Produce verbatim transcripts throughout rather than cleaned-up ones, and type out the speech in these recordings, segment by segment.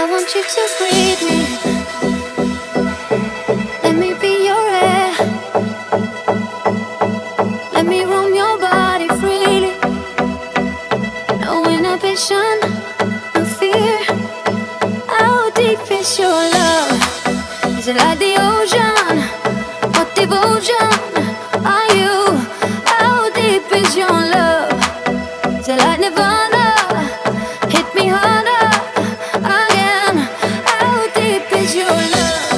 I want you to breathe me. Let me be your air. Let me roam your body freely. No inhibition, no fear. How deep is your love? Is it like the ocean? What devotion are you? How deep is your love? Is it like Nirvana? Hit me harder again. How deep is your love?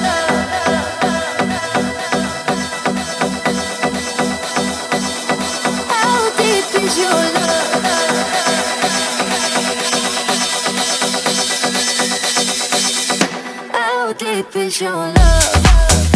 How deep is your love? How deep is your love?